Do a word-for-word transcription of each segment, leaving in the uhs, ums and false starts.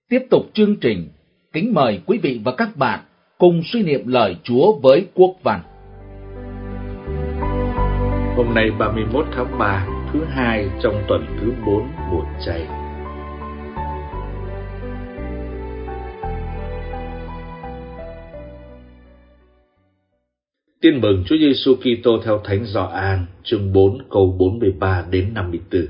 Tiếp tục chương trình, kính mời quý vị và các bạn cùng suy niệm lời Chúa với Quốc Văn. Hôm nay ba mươi mốt tháng ba, thứ hai trong tuần thứ bốn mùa chay. Tin mừng Chúa Giêsu Kitô theo Thánh Gioan, chương bốn câu bốn mươi ba đến năm mươi tư.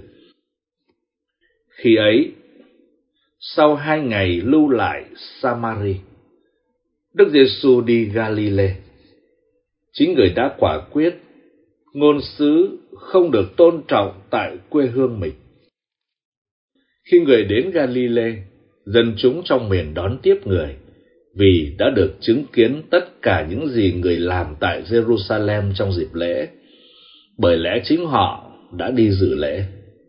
Khi ấy, sau hai ngày lưu lại Samari, Đức Giêsu đi Galilee. Chính Người đã quả quyết ngôn sứ không được tôn trọng tại quê hương mình. Khi Người đến Galilee, dân chúng trong miền đón tiếp Người, vì đã được chứng kiến tất cả những gì Người làm tại Jerusalem trong dịp lễ, bởi lẽ chính họ đã đi dự lễ.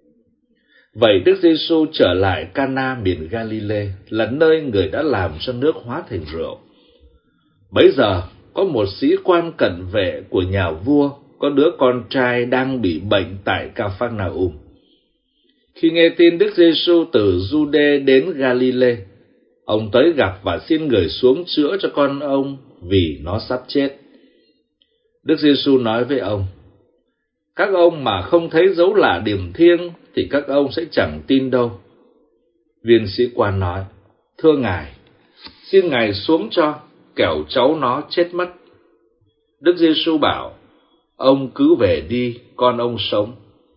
Vậy Đức Giêsu trở lại Cana miền Galilee, là nơi Người đã làm cho nước hóa thành rượu. Bấy giờ có một sĩ quan cận vệ của nhà vua có đứa con trai đang bị bệnh tại Ca-phác-na-um. Khi nghe tin Đức Giêsu từ Giu-đê đến Galilee, ông tới gặp và xin Người xuống chữa cho con ông vì nó sắp chết. Đức Giêsu nói với ông: các ông mà không thấy dấu lạ điềm thiêng thì các ông sẽ chẳng tin đâu. Viên sĩ quan nói: thưa Ngài, xin Ngài xuống cho, kẻo cháu nó chết mất. Đức Giêsu bảo: ông cứ về đi, con ông sống.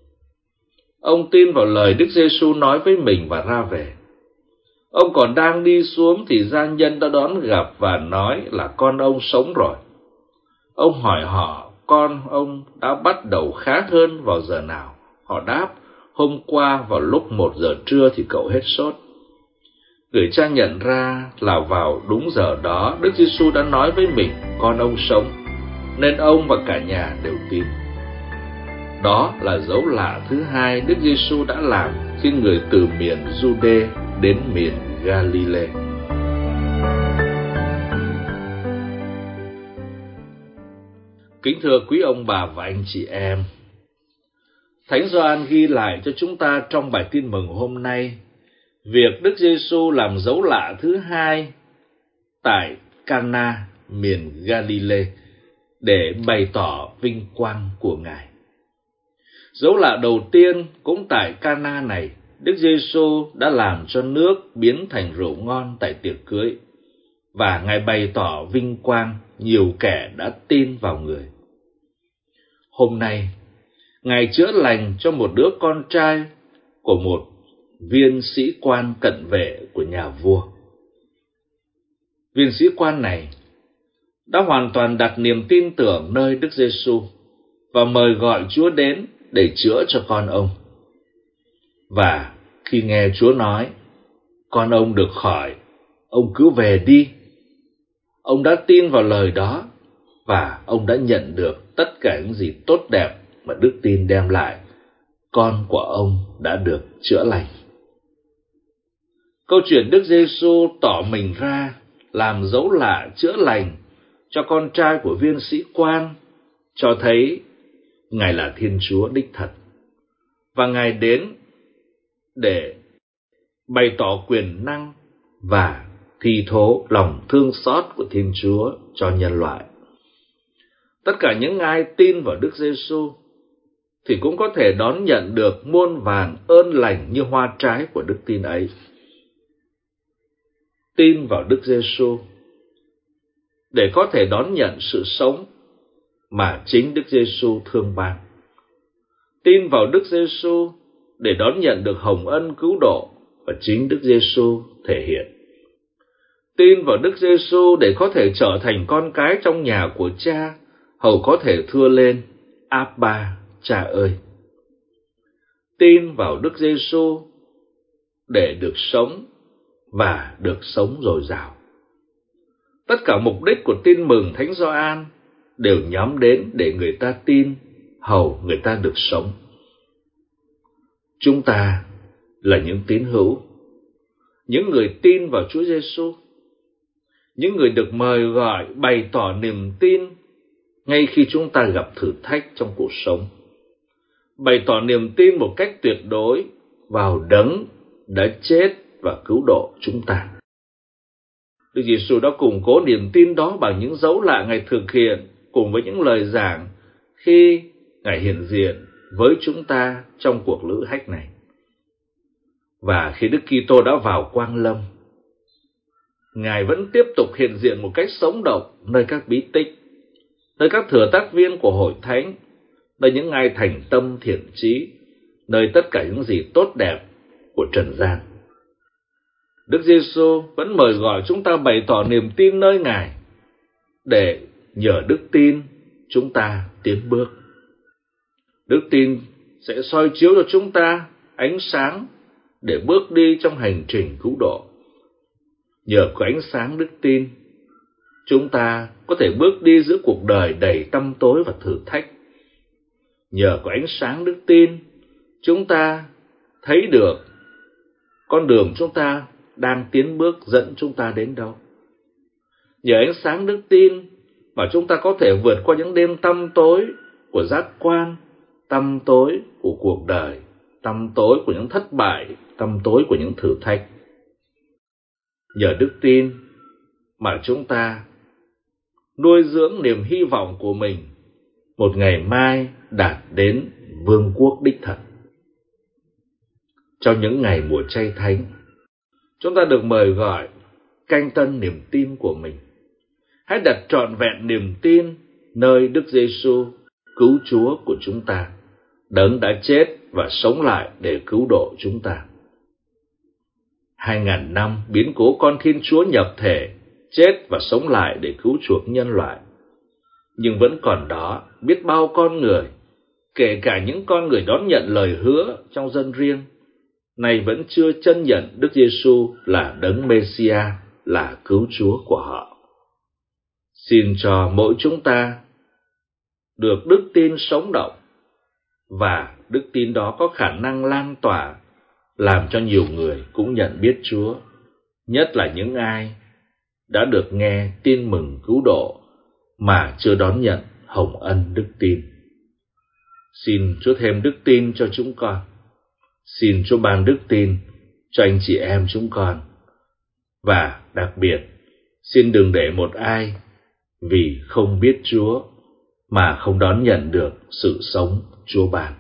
Ông tin vào lời Đức Giêsu nói với mình và ra về. Ông còn đang đi xuống thì gia nhân đã đón gặp và nói là con ông sống rồi. Ông hỏi họ con ông đã bắt đầu khá hơn vào giờ nào. Họ đáp: hôm qua vào lúc một giờ trưa thì cậu hết sốt. Người cha nhận ra là vào đúng giờ đó Đức Giêsu đã nói với mình con ông sống, nên ông và cả nhà đều tin. Đó là dấu lạ thứ hai Đức Giêsu đã làm khi Người từ miền Giu-đê đến miền Galilee. Kính thưa quý ông bà và anh chị em, Thánh Gioan ghi lại cho chúng ta trong bài tin mừng hôm nay việc Đức Giêsu làm dấu lạ thứ hai tại Cana miền Galilee để bày tỏ vinh quang của Ngài. Dấu lạ đầu tiên cũng tại Cana này, Đức Giêsu đã làm cho nước biến thành rượu ngon tại tiệc cưới, và Ngài bày tỏ vinh quang, nhiều kẻ đã tin vào Người. Hôm nay, Ngài chữa lành cho một đứa con trai của một viên sĩ quan cận vệ của nhà vua. Viên sĩ quan này đã hoàn toàn đặt niềm tin tưởng nơi Đức Giêsu và mời gọi Chúa đến để chữa cho con ông. Và khi nghe Chúa nói con ông được khỏi, ông cứ về đi, ông đã tin vào lời đó và ông đã nhận được tất cả những gì tốt đẹp mà đức tin đem lại. Con của ông đã được chữa lành. Câu chuyện Đức Giêsu tỏ mình ra làm dấu lạ chữa lành cho con trai của viên sĩ quan cho thấy Ngài là Thiên Chúa đích thật, và Ngài đến để bày tỏ quyền năng và thi thố lòng thương xót của Thiên Chúa cho nhân loại. Tất cả những ai tin vào Đức Giêsu thì cũng có thể đón nhận được muôn vàn ơn lành như hoa trái của đức tin ấy. Tin vào Đức Giêsu để có thể đón nhận sự sống mà chính Đức Giêsu thương ban. Tin vào Đức Giêsu để đón nhận được hồng ân cứu độ và chính Đức Giêsu thể hiện. Tin vào Đức Giêsu để có thể trở thành con cái trong nhà của Cha, hầu có thể thưa lên: Abba, Cha ơi. Tin vào Đức Giêsu để được sống và được sống dồi dào. Tất cả mục đích của tin mừng Thánh Gioan đều nhắm đến để người ta tin, hầu người ta được sống. Chúng ta là những tín hữu, những người tin vào Chúa Giêsu, những người được mời gọi bày tỏ niềm tin ngay khi chúng ta gặp thử thách trong cuộc sống, bày tỏ niềm tin một cách tuyệt đối vào Đấng đã chết và cứu độ chúng ta. Đức Giêsu đã củng cố niềm tin đó bằng những dấu lạ Ngài thực hiện cùng với những lời giảng khi Ngài hiện diện với chúng ta trong cuộc lữ hách này. Và khi Đức Kitô đã vào Quang Lâm, Ngài vẫn tiếp tục hiện diện một cách sống động nơi các bí tích, nơi các thừa tác viên của hội thánh, nơi những ai thành tâm thiện chí, nơi tất cả những gì tốt đẹp của trần gian. Đức Giêsu vẫn mời gọi chúng ta bày tỏ niềm tin nơi Ngài, để nhờ đức tin chúng ta tiến bước. Đức tin sẽ soi chiếu cho chúng ta ánh sáng để bước đi trong hành trình cứu độ. Nhờ có ánh sáng đức tin, chúng ta có thể bước đi giữa cuộc đời đầy tăm tối và thử thách. Nhờ có ánh sáng đức tin, chúng ta thấy được con đường chúng ta đang tiến bước dẫn chúng ta đến đâu. Nhờ ánh sáng đức tin mà chúng ta có thể vượt qua những đêm tăm tối của giác quan, tăm tối của cuộc đời, tăm tối của những thất bại, tăm tối của những thử thách. Nhờ đức tin mà chúng ta nuôi dưỡng niềm hy vọng của mình một ngày mai đạt đến vương quốc đích thực. Trong những ngày mùa chay thánh, chúng ta được mời gọi canh tân niềm tin của mình. Hãy đặt trọn vẹn niềm tin nơi Đức Giêsu, cứu Chúa của chúng ta, Đấng đã chết và sống lại để cứu độ chúng ta. Hai ngàn năm biến cố con Thiên Chúa nhập thể, chết và sống lại để cứu chuộc nhân loại. Nhưng vẫn còn đó biết bao con người, kể cả những con người đón nhận lời hứa trong dân riêng, này vẫn chưa chân nhận Đức Giêsu là Đấng Mê-si-a, là cứu Chúa của họ. Xin cho mỗi chúng ta được đức tin sống động, và đức tin đó có khả năng lan tỏa, làm cho nhiều người cũng nhận biết Chúa, nhất là những ai đã được nghe tin mừng cứu độ mà chưa đón nhận hồng ân đức tin. Xin Chúa thêm đức tin cho chúng con. Xin Chúa ban đức tin cho anh chị em chúng con. Và đặc biệt, xin đừng để một ai vì không biết Chúa mà không đón nhận được sự sống Chúa ban.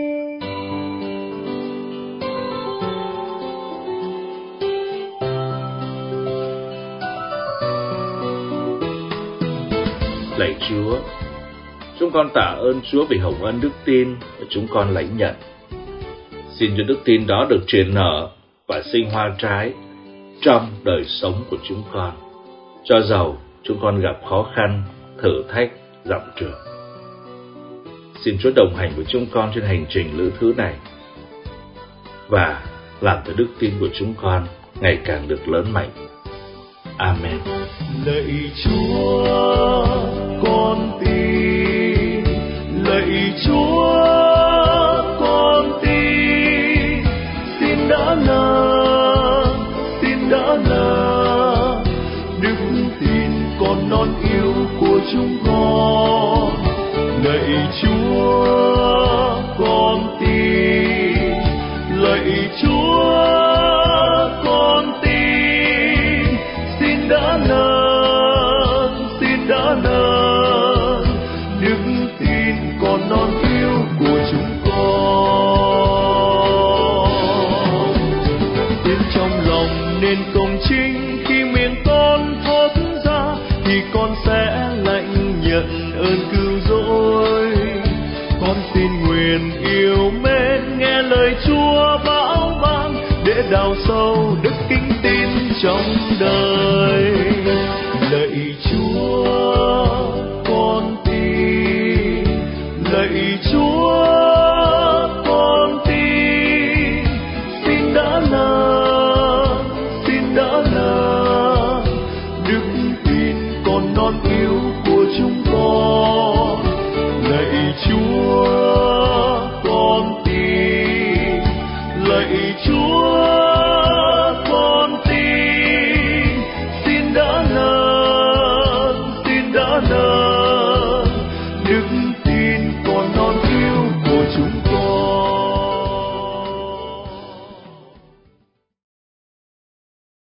Lạy Chúa, chúng con tạ ơn Chúa vì hồng ân đức tin và chúng con lãnh nhận. Xin cho đức tin đó được truyền nở và sinh hoa trái trong đời sống của chúng con, cho dầu chúng con gặp khó khăn, thử thách, dặm trường. Xin Chúa đồng hành với chúng con trên hành trình lữ thứ này, và làm cho đức tin của chúng con ngày càng được lớn mạnh. Amen. Lạy Chúa, con tin. Lạy Chúa, con tin. Xin đã là, xin đã là đức tin con non yêu của chúng con. Lạy Chúa, con tin. Lạy Chúa, con tin. Xin đã là, xin đã là đức tin con non yêu của chúng con. Tin trong lòng nên công chính, khi miệng con thốt ra thì con sẽ lãnh nhận ơn cứu rỗi. Con xin nguyện yêu mến nghe lời Chúa bảo ban, để đào sâu đức kính tin trong đời.